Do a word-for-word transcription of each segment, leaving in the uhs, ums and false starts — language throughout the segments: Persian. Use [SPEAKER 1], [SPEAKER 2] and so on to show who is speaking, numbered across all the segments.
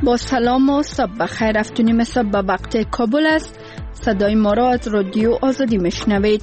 [SPEAKER 1] با سلام و صبح بخیر. افتونیم صبح به وقت کابل است. صدای ما را از رادیو آزادی میشنوید.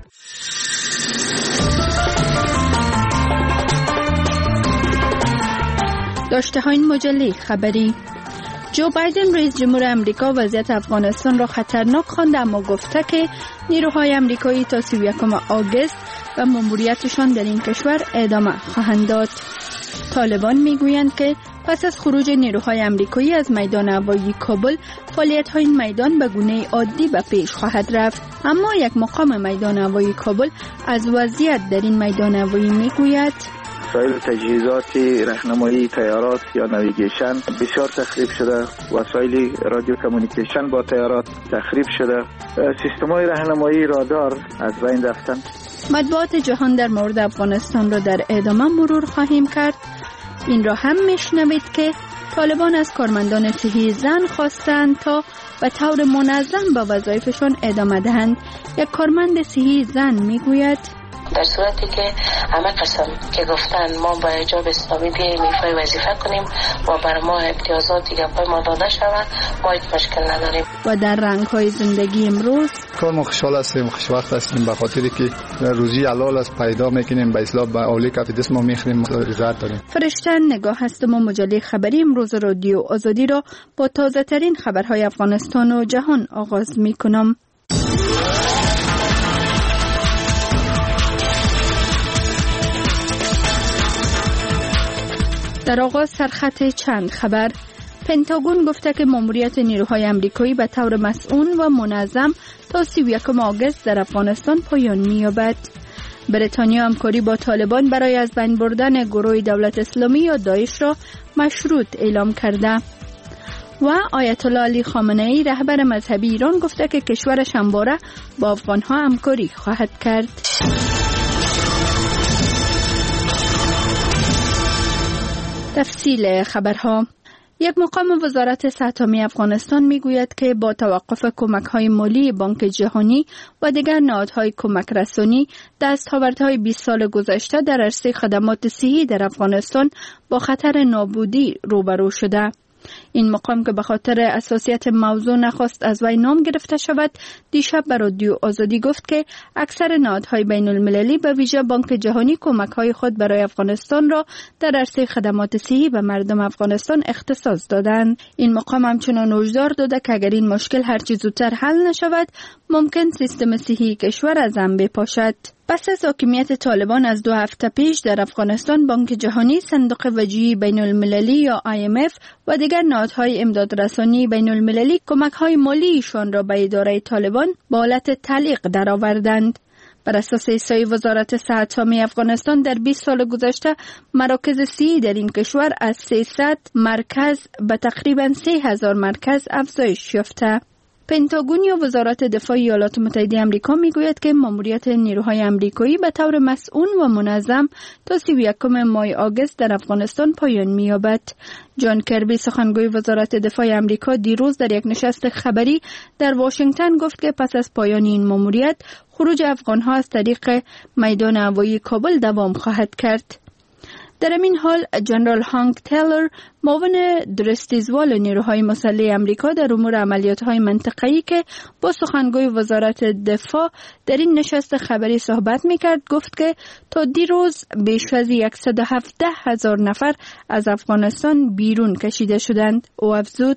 [SPEAKER 1] داشته های این مجله خبری: جو بایدن رئیس جمهور امریکا وضعیت افغانستان را خطرناک خوانده، اما گفته که نیروهای امریکایی تا سی و یکم آگوست و ماموریتشان در این کشور ادامه خواهند داد. طالبان میگویند که پس از خروج نیروهای امریکایی از میدان هوایی کابل، فعالیت‌های این میدان به گونه عادی به پیش خواهد رفت. اما یک مقام میدان هوایی کابل از وضعیت در این میدان هوایی میگوید:
[SPEAKER 2] وسایل تجهیزات راهنمایی طیارات یا نویگیشن بسیار تخریب شده، وسایل رادیو کمیونیکیشن با طیارات تخریب شده، سیستم‌های راهنمایی رادار از بین رفتن.
[SPEAKER 1] مطبوعات جهان در مورد افغانستان را در ادامه مرور خواهیم کرد. این را هم میشنوید که طالبان از کارمندان صحی زن خواستند تا به طور منظم به وظایفشان ادامه دهند. یک کارمند صحی زن میگوید:
[SPEAKER 3] در صورتی که همه قسم که گفتن ما با حجاب اسلامی بیاییم ایفای وظیفه کنیم و بر ما امتیازات دیگه پای ما داده شود، ما هیچ مشکل نداریم.
[SPEAKER 1] و در رنگ‌های زندگی امروز
[SPEAKER 4] کار ما خوشحال هستیم، خوشوقت هستیم به خاطری که روزی حلال است پیدا میکنیم، به اصلاح به اولی کف دست ما میخوریم، عزت داریم.
[SPEAKER 1] فرشته نگاه هستم و مجله خبری امروز رادیو آزادی را با تازه ترین خبرهای افغانستان و جهان آغاز میکنم. در آغاز سرخط چند خبر: پنتاگون گفته که ماموریت نیروهای امریکایی به طور مسئول و منظم تا سی و یکم آگوست در افغانستان پایان می‌یابد. بریتانیا همکاری با طالبان برای از بین بردن گروه دولت اسلامی یا داعش را مشروط اعلام کرده. و آیت الله علی خامنه‌ای رهبر مذهبی ایران گفته که کشورش همواره با افغان‌ها همکاری خواهد کرد. تفصیل خبرها: یک مقام وزارت صحت عامه افغانستان میگوید که با توقف کمک‌های مالی بانک جهانی و دیگر نهادهای کمک رسانی، دستاوردهای بیست سال گذشته در عرصه خدمات صحی در افغانستان با خطر نابودی روبرو شده. این مقام که به خاطر اساسیت موضوع نخواست از وی نام گرفته شود، دیشب به رادیو آزادی گفت که اکثر نهادهای بین المللی به ویژه بانک جهانی کمک‌های خود برای افغانستان را در عرصه خدمات صحی به مردم افغانستان اختصاص دادند. این مقام همچنان هشدار داده که اگر این مشکل هرچه زودتر حل نشود، ممکن سیستم صحی کشور از هم بپاشد. پس از حاکمیت طالبان از دو هفته پیش در افغانستان، بانک جهانی، صندوق وجهی بین المللی یا آی ام اف و دیگر نهادهای امدادرسانی بین المللی کمک‌های مالی ایشان را به اداره طالبان با حالت تعلیق درآوردند. بر اساس احصای وزارت صحت عامه افغانستان در بیست سال گذشته، مراکز صحی در این کشور از سیصد مرکز به تقریباً سه هزار مرکز افزایش یافته. پنتاگون یا وزارت دفاع ایالات متحده آمریکا میگوید که ماموریت نیروهای آمریکایی به طور مسئول و منظم تا سی و یکم ماه آگوست در افغانستان پایان می‌یابد. جان کربی سخنگوی وزارت دفاع آمریکا دیروز در یک نشست خبری در واشنگتن گفت که پس از پایان این ماموریت، خروج افغان‌ها از طریق میدان هوایی کابل دوام خواهد کرد. در این حال جنرال هانک تیلر، معاون درستیزوال نیروهای مسلح آمریکا در امور عملیات‌های منطقه‌ای که با سخنگوی وزارت دفاع در این نشست خبری صحبت می‌کرد، گفت که تا دیروز بیش از صد و هفده هزار نفر از افغانستان بیرون کشیده شدند. او افزود: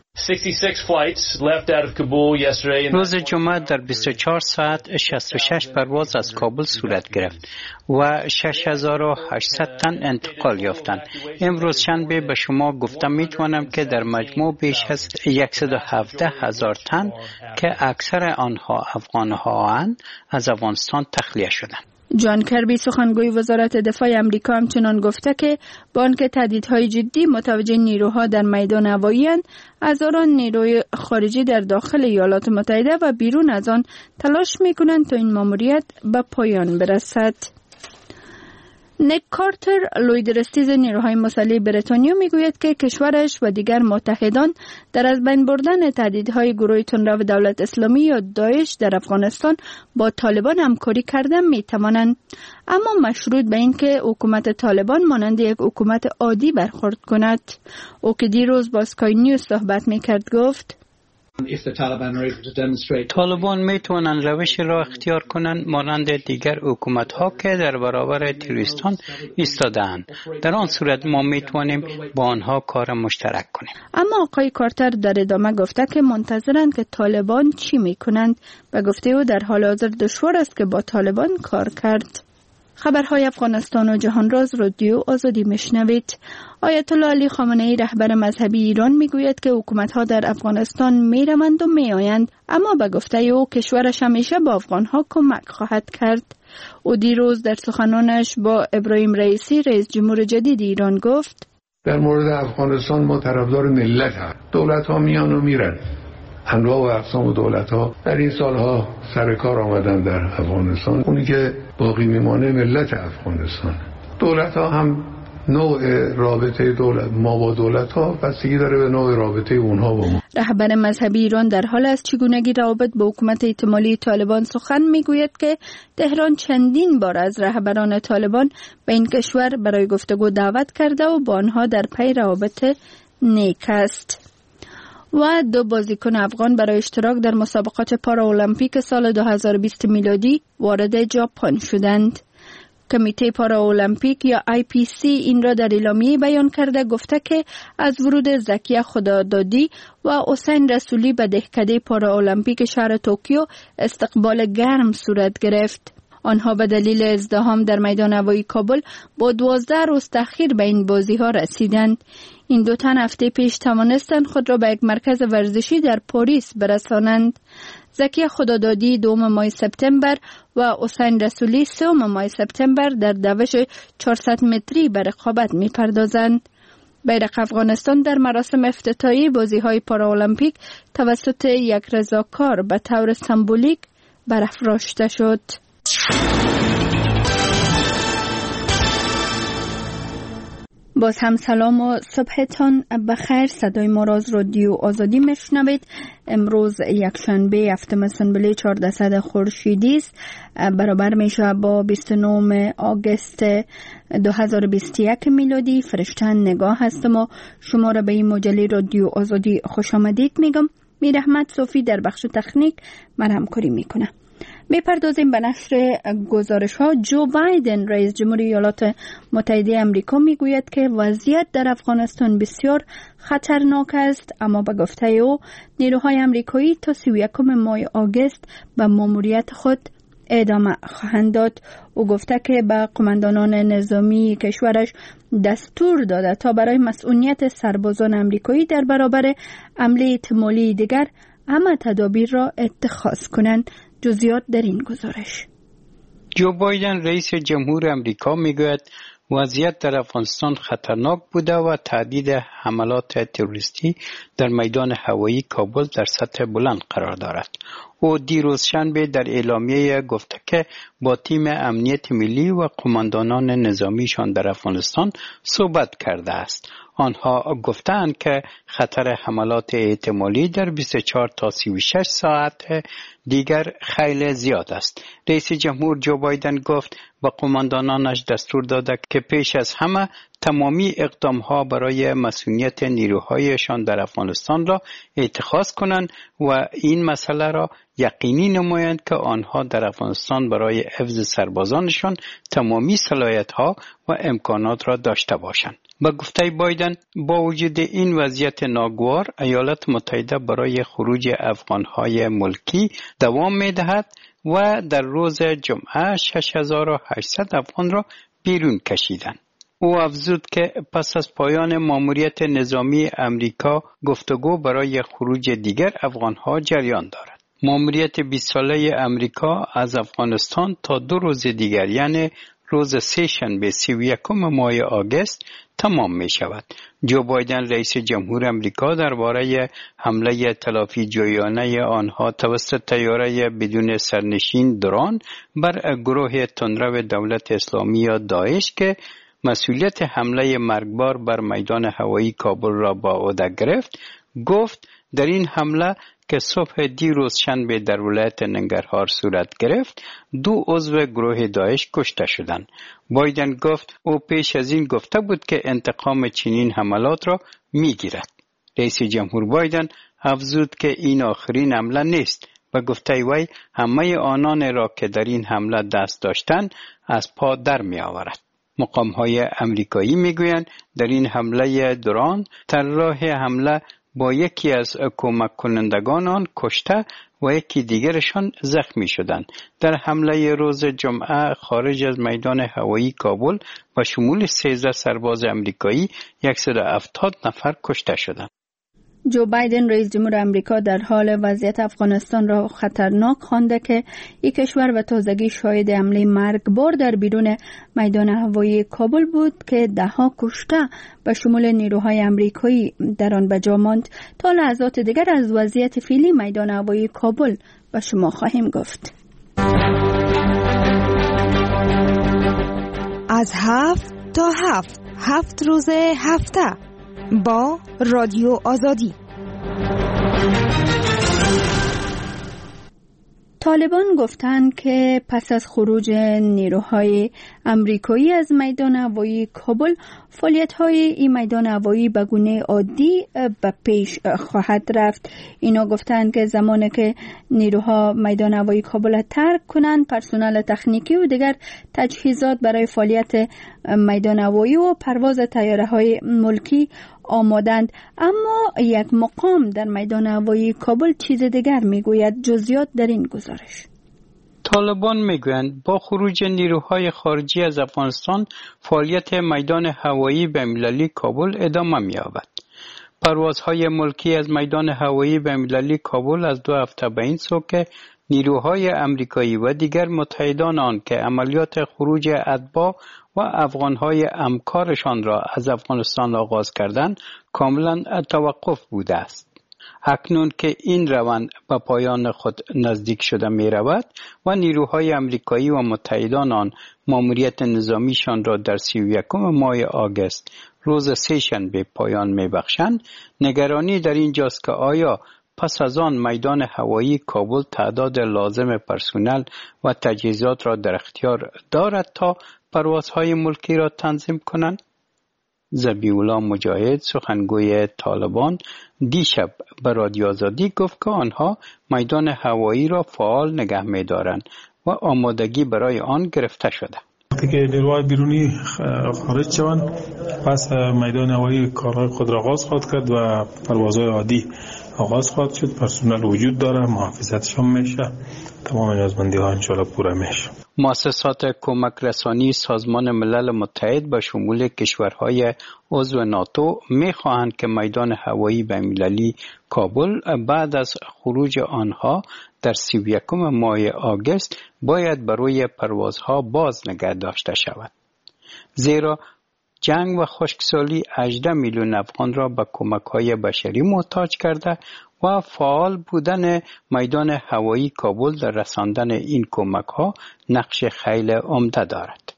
[SPEAKER 5] روز جمعه در بیست و چهار ساعت شصت و شش پرواز از کابل صورت گرفت و شش هزار و هشتصد تن انتقال یافتند. امروز شنبه به شما گفتم میتوانم که در مجموع بیش از صد و هفده هزار تن که اکثر آنها افغان‌ها اند از افغانستان تخلیه شدند.
[SPEAKER 1] جان کربی سخنگوی وزارت دفاع آمریکا همچنان گفته که با آنکه تهدیدهای جدی متوجه نیروها در میدان هوایی اند، هزاران نیروی خارجی در داخل ایالات متحده و بیرون از آن تلاش میکنند تا این ماموریت به پایان برسد. نیک کارتر، لویدرستیز نیروهای مسلح بریتانیا میگوید که کشورش و دیگر متحدان در از بین بردن تهدیدهای گروه تندرو دولت اسلامی یا داعش در افغانستان با طالبان همکاری کرده میتوانند، اما مشروط به این که حکومت طالبان مانند یک حکومت عادی برخورد کند. او که دیروز با اسکای نیوز صحبت میکرد گفت
[SPEAKER 5] طالبان میتونن روش را اختیار کنند مانند دیگر حکومت ها که در برابر تروریستان ایستاده‌اند. در آن صورت ما میتونیم با آنها کار مشترک کنیم.
[SPEAKER 1] اما آقای کارتر در ادامه گفته که منتظرند که طالبان چی میکنند و گفته او در حال حاضر دشوار است که با طالبان کار کرد. خبرهای افغانستان و جهان راز رادیو آزادی میشنوید. آیت الله علی خامنه ای رهبر مذهبی ایران میگوید که حکومت‌ها در افغانستان میروند و میآیند، اما به گفته او کشورش همیشه با افغان‌ها کمک خواهد کرد. او دیروز در سخنانش با ابراهیم رئیسی رئیس جمهور جدید ایران گفت
[SPEAKER 6] در مورد افغانستان ما طرفدار ملت هم. دولت‌ها میان و میرن. انواع و اقسام دولت‌ها در این سالها سر کار آمدن در افغانستان. اونی که باقی میمانه ملت افغانستان. دولت‌ها هم نوع رابطه دولت ما با دولت‌ها بستگی داره به نوع رابطه اونها با ما.
[SPEAKER 1] رهبر مذهبی ایران در حال از چگونگی روابط با حکومت احتمالی طالبان سخن میگوید که تهران چندین بار از رهبران طالبان به این کشور برای گفتگو دعوت کرده و با آنها در پی روابط نیک است. و دو بازیکن افغان برای اشتراک در مسابقات پارالمپیک سال دو هزار و بیست میلادی وارد ژاپن شدند. کمیته پارالمپیک یا آی پی سی این را در اعلامیه بیان کرده گفته که از ورود زکیه خدادادی و حسین رسولی به دهکده پارالمپیک شهر توکیو استقبال گرم صورت گرفت. آنها به دلیل ازدحام در میدان هوایی کابل با دوازده روز تأخیر به این بازی ها رسیدند. این دو تن هفته پیش توانستند خود را به یک مرکز ورزشی در پاریس برسانند. زکیه خدادادی دوم ماه سپتامبر و حسین رسولی سوم ماه سپتامبر در دوش چهارصد متری به رقابت می پردازند. بیرق افغانستان در مراسم افتتاحیه بازی‌های پارالمپیک توسط یک رضاکار به طور سمبولیک برافراشته شد. باز هم سلام و صبحتان بخیر. صدای ما را از رادیو آزادی میشنوید. امروز یکشنبه هفتم اسفند چهاردهم خورشیدی است، برابر میشه با بیست و نهم آگوست دو هزار و بیست و یک میلادی. فرشتن نگاه هستم و شما را به این مجله رادیو آزادی خوش آمدید میگم. میر احمد صوفی در بخش تکنیک من همکاری میکنه. میپردازیم به نشر گزارش ها. جو بایدن رئیس جمهور ایالات متحده آمریکا میگوید که وضعیت در افغانستان بسیار خطرناک است، اما به گفته او نیروهای آمریکایی تا سی و یکم ماه آگوست به ماموریت خود ادامه خواهند داد. او گفته که به قماندانان نظامی کشورش دستور داده تا برای مسئولیت سربازان آمریکایی در برابر حمله احتمالی دیگر همه تدابیر را اتخاذ کنند. جزئیات در این گزارش.
[SPEAKER 5] جو بایدن رئیس جمهور آمریکا میگوید وضعیت در افغانستان خطرناک بوده و تهدید حملات تروریستی در میدان هوایی کابل در سطح بلند قرار دارد. او دیروز شنبه در اعلامیه گفته که با تیم امنیت ملی و قماندانان نظامیشان در افغانستان صحبت کرده است. آنها گفتند که خطر حملات احتمالی در بیست و چهار تا سی و شش ساعت دیگر خیلی زیاد است. رئیس جمهور جو بایدن گفت به قماندانانش دستور داده که پیش از همه تمامی اقدامها برای مسئولیت نیروهایشان در افغانستان را اتخاذ کنند و این مسئله را یقینی نمایند که آنها در افغانستان برای حفظ سربازانشان تمامی صلاحیت‌ها و امکانات را داشته باشند. با گفته بایدن با وجود این وضعیت ناگوار ایالات متحده برای خروج افغانهای ملکی دوام می‌دهد و در روز جمعه شش هزار و هشتصد افغان را بیرون کشیدند. او افزود که پس از پایان ماموریت نظامی امریکا گفتگو برای خروج دیگر افغانها جریان دارد. ماموریت بیست ساله امریکا از افغانستان تا دو روز دیگر یعنی روز سه شنبه سی و یکم ماه آگوست تمام می شود. جو بایدن رئیس جمهور امریکا درباره حمله تلافی جویانه آنها توسط طیاره بدون سرنشین درون بر گروه تندرو دولت اسلامی یا داعش که مسئولیت حمله مرگبار بر میدان هوایی کابل را با عهده گرفت، گفت در این حمله که صبح دیروز شنبه در ولایت ننگرهار صورت گرفت، دو عضو گروه داعش کشته شدند. بایدن گفت او پیش از این گفته بود که انتقام چنین حملات را میگیرد. رئیس جمهور بایدن افزود که این آخرین حمله نیست و گفته وی همه آنان را که در این حمله دست داشتند از پا در می آورد. مقام‌های امریکایی میگویند در این حمله درون طراح حمله با یکی از کمک کنندگان آن کشته و یکی دیگرشان زخمی شدند. در حمله روز جمعه خارج از میدان هوایی کابل و شمول سیزده سرباز امریکایی صد و هفتاد نفر کشته شدند.
[SPEAKER 1] جو بایدن رئیس جمهور امریکا در حال وضعیت افغانستان را خطرناک خوانده که این کشور به تازگی شاهد حمله مرگبار در بیرون میدان هوایی کابل بود که ده ها کشته به شمول نیروهای امریکایی در آن به جا ماند. تا لحظات دیگر از وضعیت فعلی میدان هوایی کابل به شما خواهیم گفت.
[SPEAKER 7] از هفت تا هفت هفت روز هفته با رادیو آزادی.
[SPEAKER 1] طالبان گفتند که پس از خروج نیروهای امریکایی از میدان هوایی کابل، فعالیت‌های این میدان هوایی به گونه عادی به پیش خواهد رفت. اینا گفتند که زمانی که نیروها میدان هوایی کابل ترک کنند، پرسنل تکنیکی و دیگر تجهیزات برای فعالیت میدان هوایی و پرواز طیاره‌های ملکی آمادند. اما یک مقام در میدان هوایی کابل چیز دیگر میگوید. جزئیات در این گزارش.
[SPEAKER 5] طالبان میگویند با خروج نیروهای خارجی از افغانستان فعالیت میدان هوایی بین‌المللی کابل ادامه می‌یابد. پروازهای ملکی از میدان هوایی بین‌المللی کابل از دو هفته به این سو که نیروهای امریکایی و دیگر متحدان آن که عملیات خروج اتباع و افغانهای همکارشان را از افغانستان آغاز کردند کاملا توقف بوده است. اکنون که این روند به پایان خود نزدیک شده می رود و نیروهای امریکایی و متحدان آن ماموریت نظامیشان را در سی و یکم ماه آگوست روز سه شنبه پایان می بخشند، نگرانی در اینجاست که آیا پس از آن میدان هوایی کابل تعداد لازم پرسنل و تجهیزات را در اختیار دارد تا پروازهای ملکی را تنظیم کنند؟ ذبیح‌الله مجاهد سخنگوی طالبان دیشب به رادیو آزادی گفت که آنها میدان هوایی را فعال نگه می‌دارند و آمادگی برای آن گرفته شده.
[SPEAKER 8] وقتی که نیروهای بیرونی خارج شوند، پس میدان هوایی کارهای خود را آغاز خواهد کرد و پروازهای عادی آغاز خواهد شد. پرسنل وجود داره، محافظتشان میشه، تمام نیازمندی ها انشاءالله پوره میشه.
[SPEAKER 5] مؤسسات کمک رسانی سازمان ملل متحد به شمول کشورهای عضو ناتو میخواهند که میدان هوایی بین‌المللی کابل بعد از خروج آنها در سی و یکم ماه آگوست باید برای پروازها باز نگه داشته شود. زیرا جنگ و خشکسالی هجده میلیون افغان را به کمک‌های بشری محتاج کرده و فعال بودن میدان هوایی کابل در رساندن این کمک‌ها نقش خیلی عمده دارد.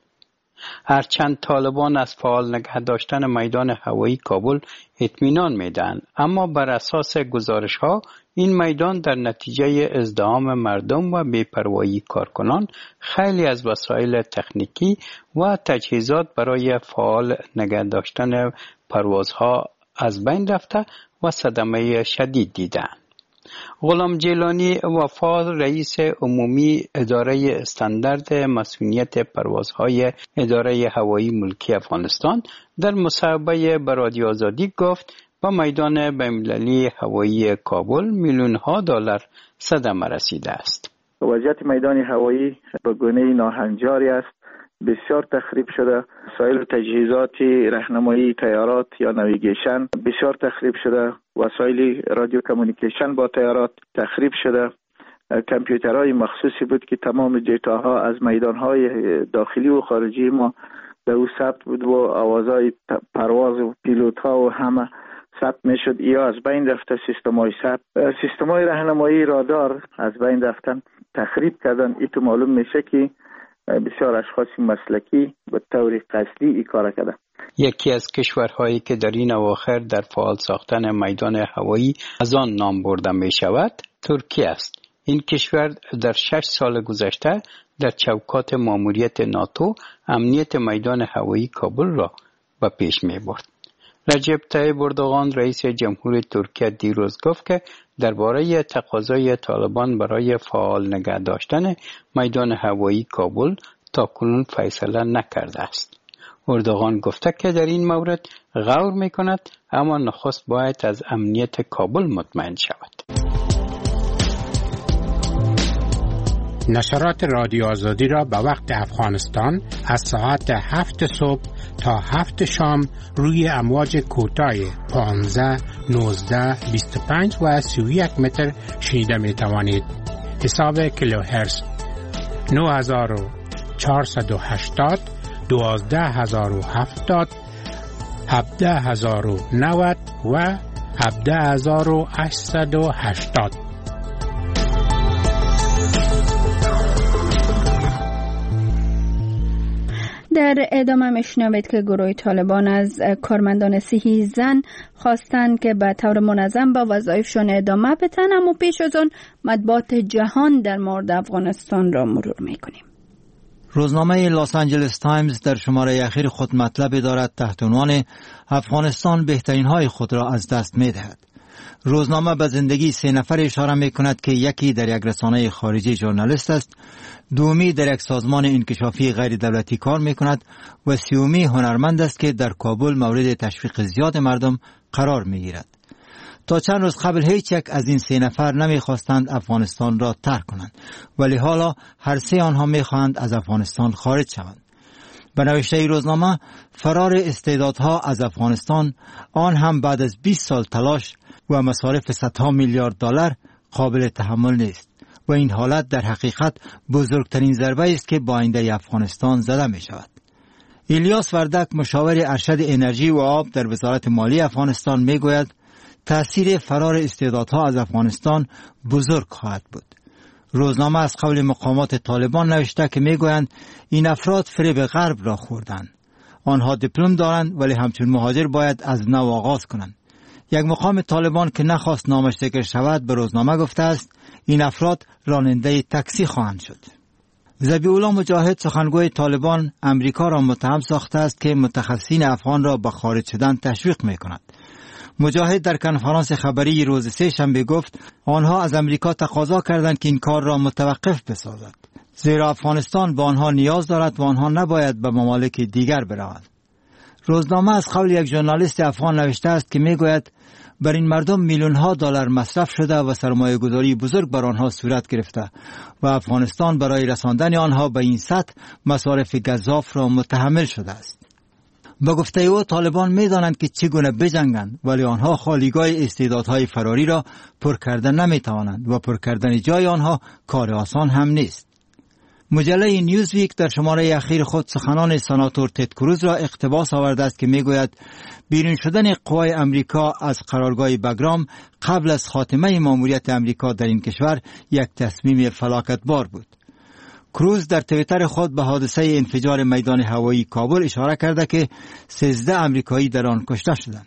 [SPEAKER 5] هرچند طالبان از فعال نگه داشتن میدان هوایی کابل اطمینان میدن، اما بر اساس گزارش‌ها این میدان در نتیجه ازدحام مردم و بی‌پروایی کارکنان خیلی از وسایل تکنیکی و تجهیزات برای فعال نگه داشتن پروازها از بین رفته و صدمه شدید دیدند. غلام جیلانی وفا رئیس عمومی اداره استاندارد مسئولیت پروازهای اداره هوایی ملکی افغانستان در مصاحبه با رادیو آزادی گفت با میدان بین‌المللی هوایی کابل میلیون ها دلار صدمه رسیده است.
[SPEAKER 2] وضعیت میدان هوایی به گونه ناهنجاری است، بسیار تخریب شده. وسایل و تجهیزات راهنمایی طیارات یا نویگیشن بسیار تخریب شده. وسایل رادیو کمیونیکیشن با طیارات تخریب شده. کامپیوترهای مخصوصی بود که تمام دیتاها از میدانهای داخلی و خارجی ما در او ثبت بود و آوازهای پرواز و پیلوت ها و همه ثبت میشد. یا از بین رفته سیستم های ثبت، سیستم های راهنمایی رادار از بین رفتن، تخریب کردن. این تو معلوم میشه که بسیار اشخاص مسلکی به طور قصدی این کار کردن.
[SPEAKER 5] یکی از کشورهایی که در این اواخر در فعال ساختن میدان هوایی از آن نام برده می شود ترکیه است. این کشور در شش سال گذشته در چوکات ماموریت ناتو امنیت میدان هوایی کابل را به پیش می برد. رجب طیب اردوغان رئیس جمهور ترکیه دیروز گفت که درباره تقاضای طالبان برای فعال نگه داشتن میدان هوایی کابل تاکنون فیصله نکرده است. اردوغان گفته که در این مورد غور می کند، اما نخست باید از امنیت کابل مطمئن شود.
[SPEAKER 9] نشرات رادیو آزادی را به وقت افغانستان از ساعت هفت صبح تا هفت شام روی امواج کوتاه پانزده، نوزده، بیست و پنج و سی و یک متر شنیده می توانید. حساب کیلوهرتز نه هزار و چهارصد و هشتاد، دوازده هزار و هفتاد، هفده هزار و نود و هفده هزار و هشتصد و هشتاد.
[SPEAKER 1] در ادامه میشنوید که گروه طالبان از کارمندان صحی زن خواستند که به طور منظم با وظایفشان ادامه بدن، اما پیش از آن مطبوعات جهان در مورد افغانستان را مرور میکنیم.
[SPEAKER 10] روزنامه لاس آنجلس تایمز در شماره اخیر خود مطلب دارد تحت عنوان افغانستان بهترین های خود را از دست می دهد. روزنامه به زندگی سه نفر اشاره می کند که یکی در یک رسانه خارجی ژورنالیست است، دومی در یک سازمان انکشافی غیر دولتی کار می کند و سیومی هنرمند است که در کابل مورد تشویق زیاد مردم قرار می گیرد. تا چند روز قبل هیچ یک از این سه نفر نمی خواستند افغانستان را ترک کنند، ولی حالا هر سه آنها می خواهند از افغانستان خارج شوند. به نوشته روزنامه، فرار استعدادها از افغانستان، آن هم بعد از بیست سال تلاش و مصارف صدها میلیارد دلار، قابل تحمل نیست و این حالت در حقیقت بزرگترین ضربه است که با آینده افغانستان زده می شود. الیاس وردک، مشاور ارشد انرژی و آب در وزارت مالی افغانستان، می گوید تأثیر فرار استعدادها از افغانستان بزرگ خواهد بود. روزنامه از قول مقامات طالبان نوشته که می گویند این افراد فریب غرب را خوردند. آنها دیپلم دارند ولی همچون مهاجر باید از نو آغاز کنند. یک مقام طالبان که نخواست نامش ذکر شود به روزنامه گفته است این افراد راننده تاکسی خواهند شد. ذبیح‌الله مجاهد، سخنگوی طالبان، امریکا را متهم ساخته است که متخصصین افغان را به خارج شدن تشویق می کند. مجاهد در کنفرانس خبری روز سه شنبه گفت آنها از امریکا تقاضا کردند که این کار را متوقف بسازد، زیرا افغانستان به آنها نیاز دارد و آنها نباید به ممالک دیگر بروند. روزنامه از قول یک ژورنالیست افغان نوشته است که میگوید بر این مردم میلیون ها دلار مصرف شده و سرمایه گذاری بزرگ بر آنها صورت گرفته و افغانستان برای رساندن آنها به این سطح مصارف گزاف را متحمل شده است. با گفته او طالبان می‌دانند که چگونه بجنگند، ولی آنها خالیگاه استعدادهای فراری را پر کردن نمی‌توانند و پر کردن جای آنها کار آسان هم نیست. مجله نیوزویک در شماره اخیر خود سخنان سناتور تد کروز را اقتباس آورده است که میگوید بیرون شدن قوای امریکا از قرارگاه بگرام قبل از خاتمه ماموریت امریکا در این کشور یک تصمیم فلاکتبار بود. کروز در توییتر خود به حادثه انفجار میدان هوایی کابل اشاره کرده که سیزده امریکایی در آن کشته شدند.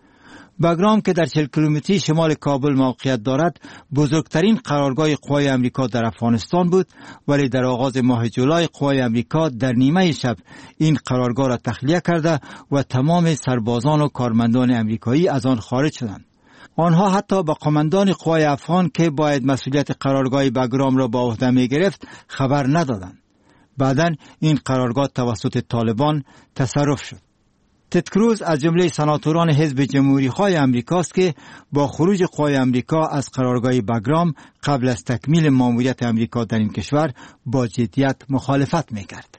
[SPEAKER 10] بگرام که در چهل کیلومتری شمال کابل موقعیت دارد، بزرگترین قرارگاه قوای امریکا در افغانستان بود، ولی در آغاز ماه جولای قوای امریکا در نیمه شب این قرارگاه را تخلیه کرده و تمام سربازان و کارمندان امریکایی از آن خارج شدند. آنها حتی با قماندان قوای افغان که باید مسئولیت قرارگاه بگرام را به عهده می گرفت خبر ندادند. بعداً این قرارگاه توسط طالبان تصرف شد. تد کروز از جمله سناتوران حزب جمهوری‌خواه امریکاست که با خروج قوای امریکا از قرارگاه بگرام قبل از تکمیل ماموریت امریکا در این کشور با جدیت مخالفت می‌کرد.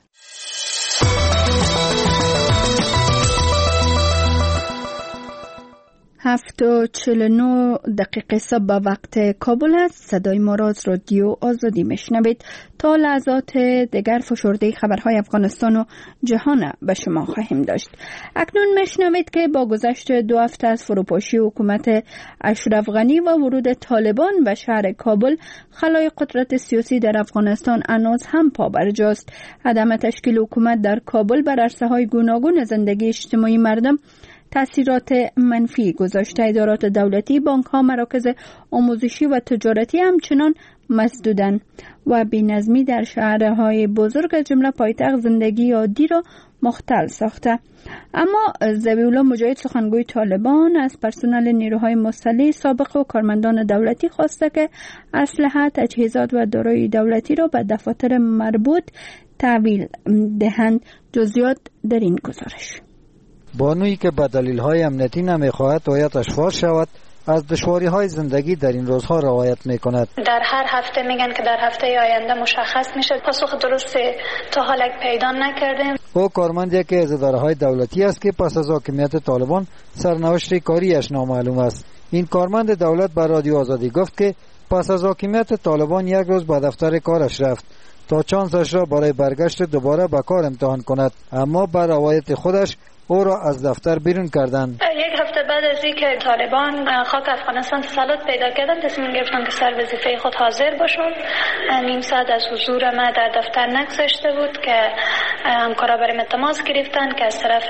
[SPEAKER 1] هفت هفت و چهل و نه دقیقه صبح به وقت کابل است. صدای ما را از رادیو آزادی میشنوید. تا لحظات دیگر فشرده خبرهای افغانستان و جهان به شما خواهیم داشت. اکنون میشنوید که با گذشت دو هفته از فروپاشی حکومت اشرف غنی و ورود طالبان به شهر کابل، خلای قدرت سیاسی در افغانستان هنوز هم پابرجاست. عدم تشکیل حکومت در کابل بر عرصه‌های گوناگون زندگی اجتماعی مردم تأثیرات منفی گذاشته. ادارات دولتی، بانک‌ها، مراکز آموزشی و تجارتی همچنان مسدودن و بی‌نظمی در شهرهای بزرگ از جمله پایتخت زندگی عادی را مختل ساخته. اما ذبیح‌الله مجاهد، سخنگوی طالبان، از پرسنل نیروهای مسلح سابق و کارمندان دولتی خواسته که اسلحه، تجهیزات و دارایی دولتی را به دفاتر مربوط تحویل دهند. جزئیات در این گزارش.
[SPEAKER 11] بانویی که به دلیل‌های امنیتی نمی‌خواهد هویتش فاش شود، از دشواری‌های زندگی در این روزها روایت می‌کند.
[SPEAKER 12] در هر هفته میگن که در هفته آینده مشخص میشه. پاسخ درست تا حالا پیدا نکردیم.
[SPEAKER 11] او کارمندی که از اداره‌های دولتی است که پس از حاکمیت طالبان سرنوشت کاریش نامعلوم است. این کارمند دولت به رادیو آزادی گفت که پس از حاکمیت طالبان یک روز به دفتر کارش رفت تا چانسش را برای برگشت دوباره به کار امتحان کند، اما بر روایت خودش او را از دفتر بیرون کردند.
[SPEAKER 12] یک هفته بعد از اینکه طالبان خاک افغانستان تسلط پیدا کردند، تصمیم گرفتند که سر وظیفه خود حاضر باشند. نیم ساعت از حضور ما در دفتر نگذشته بود که همکارا برای تماس گرفتند که از طرف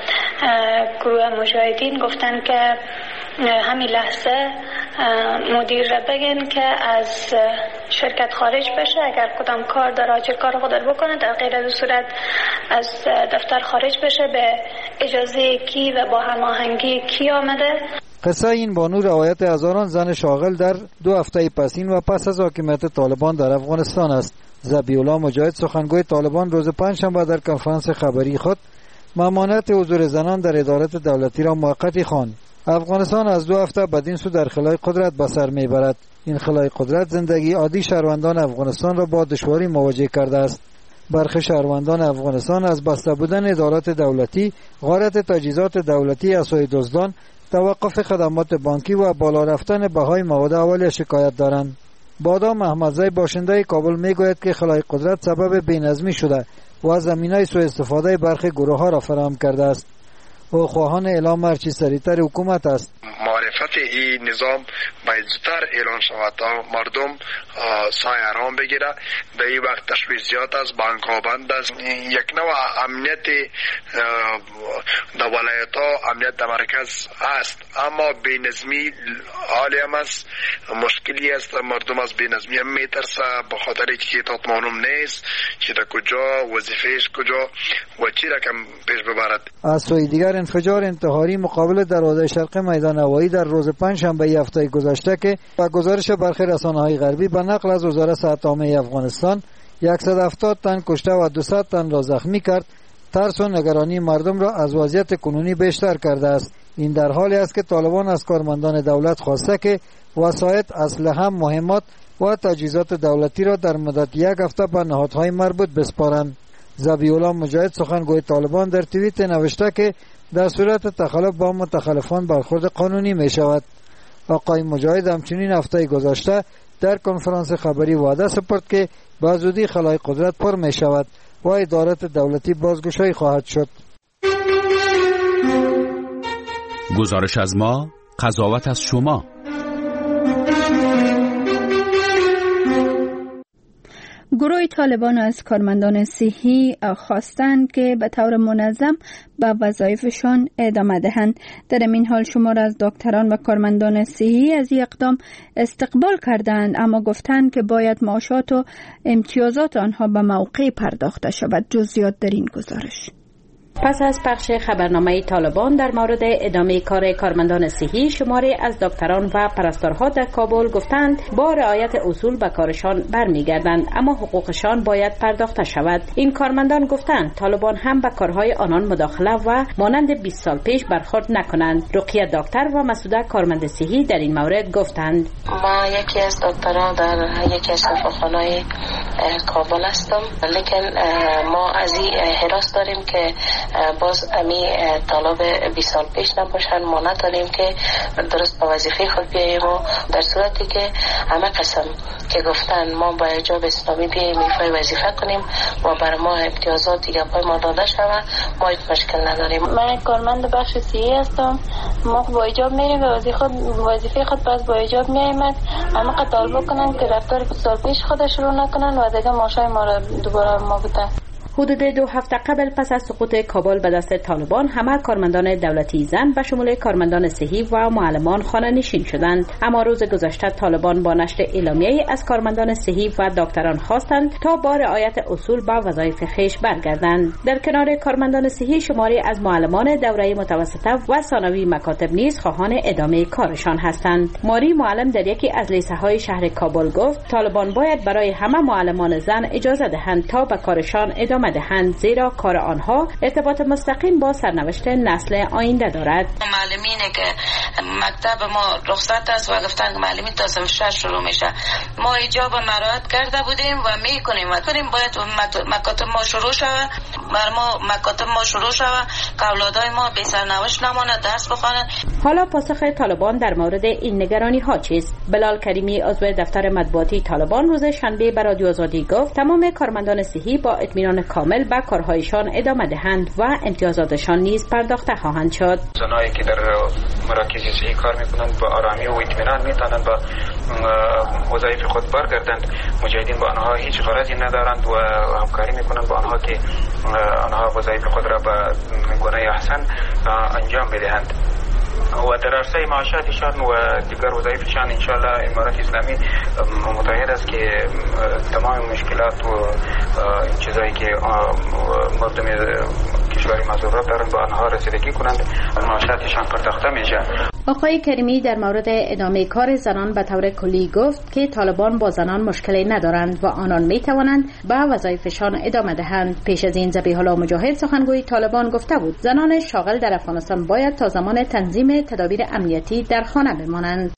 [SPEAKER 12] گروه مجاهدین گفتند که همین لحظه مدیر را بگن که از شرکت خارج بشه، اگر کدام کار داره چه کار خود بکنه، در غیر از صورت از دفتر خارج بشه. به اجازه کی و با هماهنگی کی آمده؟
[SPEAKER 11] قصه این بانو روایت هزاران زن شاغل در دو هفته پسین و پس از حاکمیت طالبان در افغانستان است. ذبیح‌الله مجاهد، سخنگوی طالبان، روز پنجشنبه در کنفرانس خبری خود ممانعت حضور زنان در ادارات دولتی را موقتی خواند. افغانستان از دو هفته بدین سو در خلای قدرت به سر میبرد. این خلای قدرت زندگی عادی شهروندان افغانستان را با دشواری مواجه کرده است. برخی شهروندان افغانستان از بسته بودن ادارات دولتی، غارت تجهیزات دولتی از سوی دزدان، توقف خدمات بانکی و بالا رفتن بهای مواد اولیه شکایت دارند. بادام احمدزی، باشنده کابل، میگوید که خلای قدرت سبب بی‌نظمی شده و زمینای سوء استفاده برخی گروه ها را فراهم کرده است. او خواهان اعلام هرچی سریعتر حکومت است.
[SPEAKER 13] معرفت این نظام باید زودتر اعلان شود تا مردم سای آرام بگیره. به این وقت تشویش زیاد است، بانک ها بند است. یک نوع امنیت در ولایت ها، امنیت در مرکز است، اما بی‌نظمی حالی هم است، مشکلی است. مردم از بی‌نظمی هم میترسه به خاطر که اطاعت معلوم نیست که در کجا وظیفهش کجا و چی رقم پیش ببرد.
[SPEAKER 11] از سوی دیگر انفجار انتحاری مقابل دروازه شرق میدان هوایی در روز پنجشنبه هفته گذشته که با گزارش برخی رسانه‌های غربی به نقل از وزارت صحت عامه افغانستان صد و هفتاد تن کشته و دویست تن را زخمی کرد، ترس و نگرانی مردم را از وضعیت کنونی بیشتر کرده است. این در حالی است که طالبان از کارمندان دولت خواسته که وسایط، اسلحه، مهمات و تجهیزات دولتی را در مدت یک هفته به نهادهای مربوط بسپارند. ذبیح‌الله مجاهد، سخنگوی طالبان، در توییت نوشته که در صورت تخلف با متخلفان برخورد قانونی می شود. آقای مجاهد همچنین هفته گذشته در کنفرانس خبری وعده سپرد که به زودی خلای قدرت پر می شود و ادارات دولتی بازگشایی خواهد شد.
[SPEAKER 14] گزارش از ما، قضاوت از شما.
[SPEAKER 1] گروه طالبان از کارمندان صحی خواستند که به طور منظم به وظایفشان ادامه دهند. در این حال شمار از دکتران و کارمندان صحی از این اقدام استقبال کردند، اما گفتند که باید معاشات و امتیازات آنها به موقع پرداخته شود. جزئیات در این گزارش.
[SPEAKER 15] پس از پخش خبرنامه طالبان در مورد ادامه کار کارمندان صحی، شماری از دکتران و پرستارها در کابل گفتند با رعایت اصول به کارشان برمیگردند، اما حقوقشان باید پرداخته شود. این کارمندان گفتند طالبان هم به کارهای آنان مداخله و مانند بیست سال پیش برخورد نکنند. رقیه دکتر و مسعوده کارمند صحی در این مورد گفتند:
[SPEAKER 3] ما یکی از دکتران در یکی از شفاخانه‌های کابل هستم، لیکن ما از این حراس داریم که باز امی طالب بیست سال پیش نباشن، ما نداریم که درست به وظیفه خود بیاییم و در صورتی که همه قسم که گفتن ما با حجاب اسلامی بیاییم ایفای وظیفه کنیم و بر ما امتیازات دیگه پای ما داده شود، ما هیچ مشکل نداریم.
[SPEAKER 12] من کارمند بخش سی هستم. ما با حجاب میریم و وظیفه خود باز با حجاب میایم. اما قطار بکنن که رفتار بیست سال پیش خودش رو نکنن و دیگه ماشای ما را دوباره ما بودن.
[SPEAKER 15] حدود دو هفته قبل پس از سقوط کابل به دست طالبان همه کارمندان دولتی زن به شمول کارمندان صحی و معلمان خانه نشین شدند. اما روز گذشته طالبان با نشر اعلامیه‌ای از کارمندان صحی و دکتران خواستند تا با رعایت اصول به وظایف خویش برگردند. در کنار کارمندان صحی شماری از معلمان دوره متوسطه و ثانوی مکاتب نیز خواهان ادامه کارشان هستند. ماری معلم در یکی از لیسه‌های شهر کابل گفت طالبان باید برای همه معلمان زن اجازه دهند تا به کارشان ادامه دهند، زیرا کار آنها ارتباط مستقیم با سرنوشت نسل آینده دارد.
[SPEAKER 3] معلمینه که مکتب ما رخصت است و گفتن که معلمین تا صف شش شروع میشه، ما حجاب مراعات کرده بودیم و میکنیم و کنیم باید مکاتب ما شروع شود، بر ما مکاتب ما شروع شود که اولادای ما بی سرنوشت نمانه، درس بخوانند.
[SPEAKER 15] حالا پاسخ طالبان در مورد این نگرانی ها چیست؟ بلال کریمی عضو دفتر مطبوعاتی طالبان روز شنبه به رادیو آزادی گفت تمام کارمندان صحی با اطمینان کامل به کارهایشان ادامه دهند و امتیازاتشان نیز پرداخته خواهند شد.
[SPEAKER 16] زنایی که در مراکز صحی کار میکنند با آرامی و اطمینان میتونند با وظایف خود برگردند. مجاهدین با آنها هیچ غرضی ندارند و همکاری میکنند با آنها که آنها وظایف خود را به گونه احسن انجام بدهند و در عرصه معاشاتشان و دیگر وظایفشان انشاءالله امارات اسلامی متعهد است که تمام مشکلات و چیزایی که مردم کشوری معذورات دارند با آنها رسیدگی کنند، معاشاتشان پرداخته میشه.
[SPEAKER 15] آقای کریمی در مورد ادامه کار زنان به طور کلی گفت که طالبان با زنان مشکلی ندارند و آنان می توانند به وظایفشان ادامه دهند. پیش از این ذبیح الله مجاهد سخنگوی طالبان گفته بود زنان شاغل در افغانستان باید تا زمان تنظیم تدابیر امنیتی در خانه بمانند.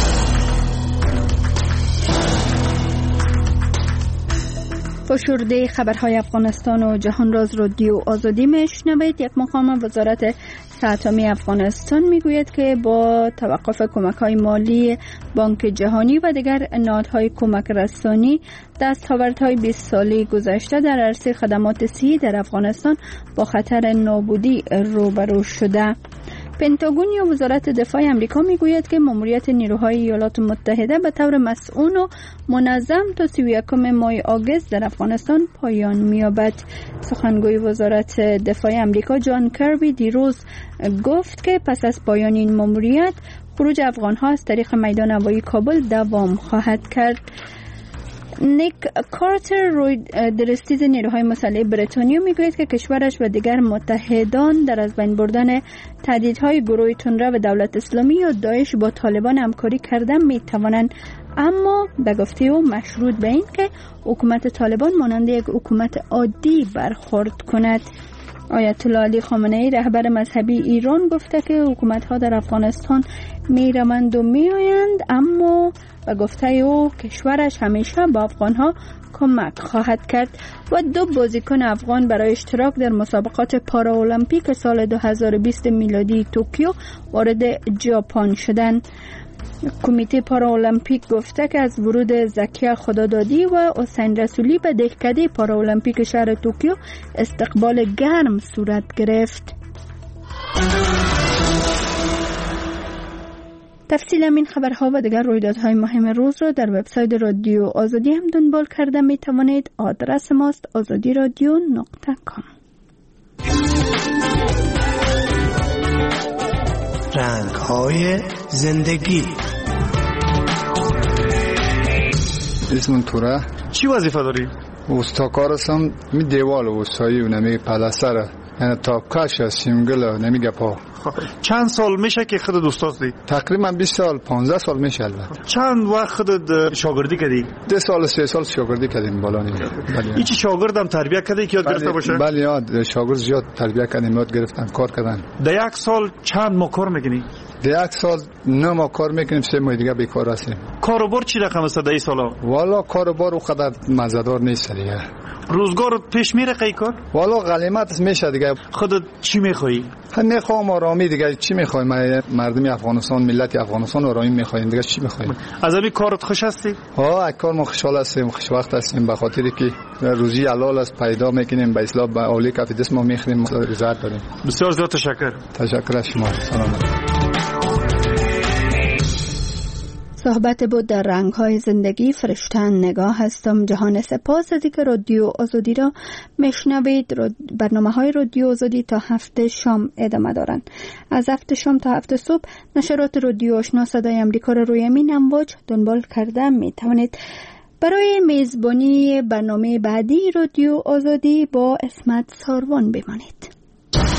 [SPEAKER 1] فشرده خبرهای افغانستان و جهان راز رادیو آزادی میشنوید. یک مقام وزارت اتمی افغانستان میگوید که با توقف کمک‌های مالی بانک جهانی و دیگر نهادهای کمک رسانی دستاوردهای بیست ساله گذشته در عرصه خدمات صحی در افغانستان با خطر نابودی روبرو شده. پنتاگون یا وزارت دفاع آمریکا میگوید که ماموریت نیروهای ایالات متحده به طور مسئول و منظم تا سی و یکم ماه آگوست در افغانستان پایان می‌یابد. سخنگوی وزارت دفاع آمریکا جان کربی دیروز گفت که پس از پایان این ماموریت خروج افغان‌ها از طریق میدان هوایی کابل دوام خواهد کرد. نیک کارتر روی درستیز نیروهای مسلح بریتانیا میگوید که کشورش و دیگر متحدان در از بین بردن تهدیدهای گروه تندرو و دولت اسلامی یا داعش با طالبان همکاری کردن میتوانند، اما به گفته او مشروط به این که حکومت طالبان مانند یک حکومت عادی برخورد کند. آیت الله علی خامنه ای رهبر مذهبی ایران گفته که حکومت‌ها در افغانستان میروند و میآیند، اما و گفته او کشورش همیشه با افغانها کمک خواهد کرد. و دو بازیکن افغان برای اشتراک در مسابقات پارالمپیک سال دو هزار و بیست میلادی توکیو وارد ژاپن شدند. کمیته پارالمپیک گفته که از ورود زکیه خدادادی و حسین رسولی به دهکده پارالمپیک شهر توکیو استقبال گرم صورت گرفت. تفصیل این خبرها و دیگر رویدادهای مهم روز را در وبسایت رادیو آزادی هم دنبال کرده می توانید. آدرس ماست آزادی رادیو نقطه کام.
[SPEAKER 17] رنگ‌های زندگی.
[SPEAKER 4] اسم توره.
[SPEAKER 18] چی وظیفه داری؟
[SPEAKER 4] استاکار هستم. می دیوال استایی و نمی پلستره، یعنی تاپکش سیمگل نمیگه پا.
[SPEAKER 18] چند سال میشه که خودت استاد دی؟
[SPEAKER 4] تقریبا بیست سال پانزده سال میشه. البته
[SPEAKER 18] چند وقت خودت شاگردی کردی؟
[SPEAKER 4] ده سال سه سال شاگردی کردیم بالا نیم.
[SPEAKER 18] هیچ شاگردم تربیت کرده که یاد گرفته باشه؟
[SPEAKER 4] بله یاد شاگرد زیاد تربیت کردیم، یاد گرفتن کار کردن.
[SPEAKER 18] ده یک سال چند ماه کار میکنی؟
[SPEAKER 4] ده یک سال نه ماه کار میکنیم، سه ماه دیگه بیکار هستیم.
[SPEAKER 18] کاروبار چی رقم است ده سالا؟
[SPEAKER 4] والا کاروبار اونقدر مزه‌دار نیست دیگه.
[SPEAKER 18] روزگار پیش میره قی کار؟
[SPEAKER 4] والا غلیمت میشه دیگه.
[SPEAKER 18] خودت چی میخوایی؟
[SPEAKER 4] هم میخوام آرامی دیگه. چی میخوای؟ مردم افغانستان، ملت افغانستان آرامی میخواین دیگه. چی میخواین؟
[SPEAKER 18] از همین کارت خوش هستی؟
[SPEAKER 4] ها، از کار ما خوشحال هستیم، خوشوقت هستیم به خاطری که روزی حلال است پیدا میکنیم، به اصلاح به اولی کف دست ما میخوریم، رضایت داریم.
[SPEAKER 18] بسیار زیاد تشکر.
[SPEAKER 4] تشکر از شما. سلام.
[SPEAKER 1] صحبت بود در رنگ‌های زندگی. فرشتن نگاه هستم. جهان سپاس از اینکه رادیو آزادی را میشنوید. برنامه‌های رادیو آزادی تا هفت شام ادامه دارند. از هفت شام تا هفت صبح نشرات رادیو آشنا صدای امریکا را روی امین امواج دنبال کرده می توانید. برای میزبانی برنامه بعدی رادیو آزادی با اسمت ساروان بمانید.